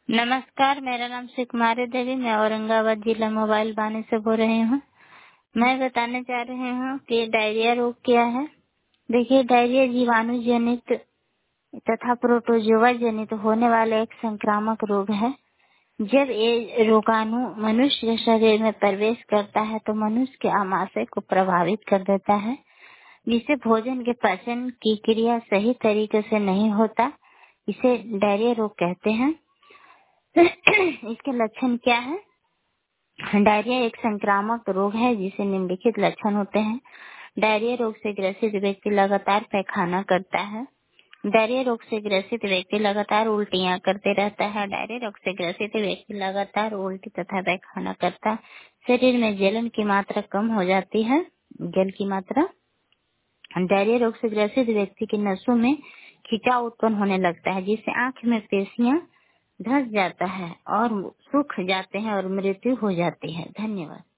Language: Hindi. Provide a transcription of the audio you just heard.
नमस्कार, मेरा नाम सुकुमारी देवी, मैं औरंगाबाद जिला मोबाइल बानी से बोल रही हूँ। मैं बताने जा रही हूँ कि डायरिया रोग क्या है। देखिए, डायरिया जीवाणु जनित तथा प्रोटोजोआ जनित होने वाला एक संक्रामक रोग है। जब ये रोगाणु मनुष्य के शरीर में प्रवेश करता है तो मनुष्य के आमाशय को प्रभावित कर देता है, जिससे भोजन के पाचन की क्रिया सही तरीके से नहीं होता। इसे डायरिया रोग कहते हैं। इसके लक्षण क्या है? डायरिया एक संक्रामक रोग है जिसे निम्नलिखित लक्षण होते हैं। डायरिया रोग से ग्रसित व्यक्ति लगातार पैखाना करता है। डायरिया रोग से ग्रसित व्यक्ति लगातार उल्टियां करते रहता है। डायरिया रोग से ग्रसित व्यक्ति लगातार उल्टी तथा पैखाना करता है। शरीर में जलन की मात्रा कम हो जाती है, जल की मात्रा। डायरिया रोग से ग्रसित व्यक्ति की नसों में खिंचाव उत्पन्न होने लगता है, जिससे आंख में पेशियां धंस जाता है और सूख जाते हैं और मृत्यु हो जाती है। धन्यवाद।